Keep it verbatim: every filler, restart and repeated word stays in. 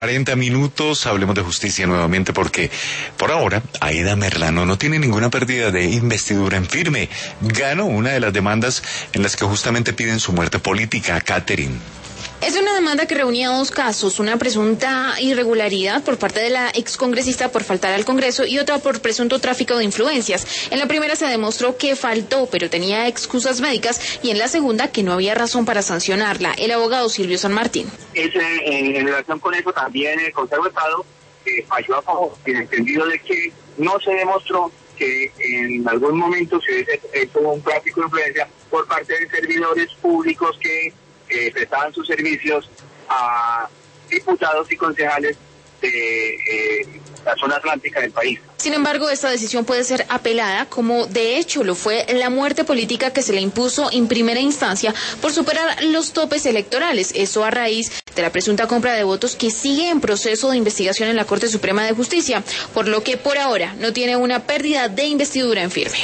cuarenta minutos, hablemos de justicia nuevamente porque por ahora Aida Merlano no tiene ninguna pérdida de investidura en firme. Ganó una de las demandas en las que justamente piden su muerte política. Catherine. Es una demanda que reunía dos casos, una presunta irregularidad por parte de la excongresista por faltar al Congreso y otra por presunto tráfico de influencias. En la primera se demostró que faltó, pero tenía excusas médicas, y en la segunda que no había razón para sancionarla. El abogado Silvio San Martín. Es, en, en relación con eso también el Consejo de Estado eh, falló a favor, en el entendido de que no se demostró que en algún momento se hubiese hecho un tráfico de influencia por parte de servidores públicos que Eh, prestaban sus servicios a diputados y concejales de eh, la zona atlántica del país. Sin embargo, esta decisión puede ser apelada, como de hecho lo fue la muerte política que se le impuso en primera instancia por superar los topes electorales, eso a raíz de la presunta compra de votos que sigue en proceso de investigación en la Corte Suprema de Justicia, por lo que por ahora no tiene una pérdida de investidura en firme.